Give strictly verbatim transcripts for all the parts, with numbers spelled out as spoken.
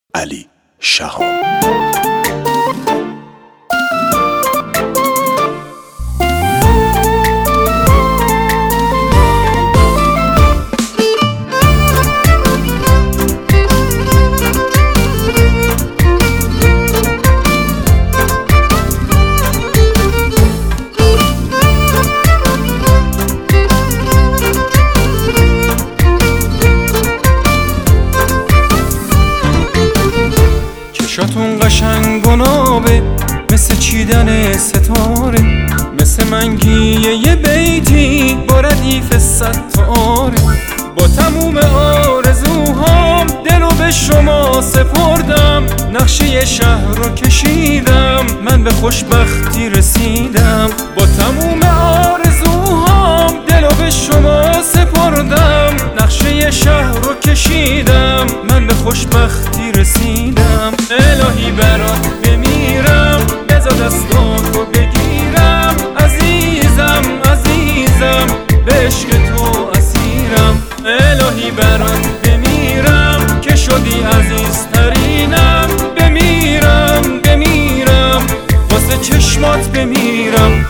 علی شهام. چشاتون قشنگ و نابه، مثل چیدن ستاره، مثل منگیه یه بیتی با ردیف ستاره. با تموم آرزوهام دلو به شما سپردم، نقشه یه شهر رو کشیدم، من به خوشبختی رسیدم. با تموم آرزوهام دلو به شما سپردم، نقشه یه شهر رو کشیدم، من به خوشبختی رسیدم. الهی برات بمیرم، بذار دستاتو بگیرم، عزیزم عزیزم به عشق تو اسیرم. الهی برات بمیرم که شدی عزیزترینم، بمیرم بمیرم واسه چشمات بمیرم.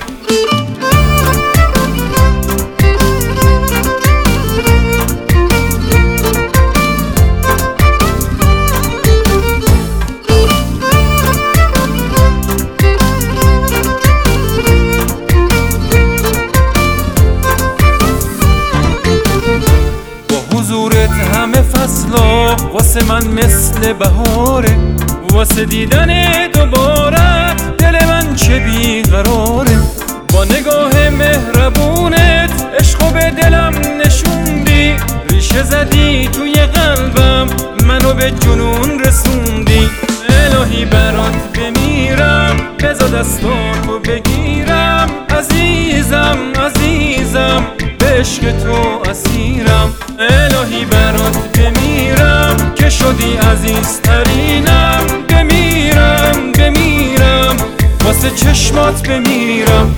حضورت همه فصلا واسه من مثل بهاره، واسه دیدن دوبارت دل من چه بیقراره. با نگاه مهربونت عشقو به دلم نشوندی، ریشه زدی توی قلبم، منو به جنون رسوندی. الهی برات بمیرم، بذار دستاتو بگیرم، عزیزم عزیزم به عشق تو اسیرم. الهی برات بمیرم که شدی عزیزترینم، بمیرم بمیرم واسه چشمات بمیرم.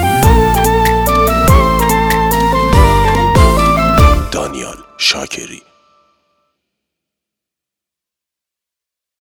دانیال شاکری.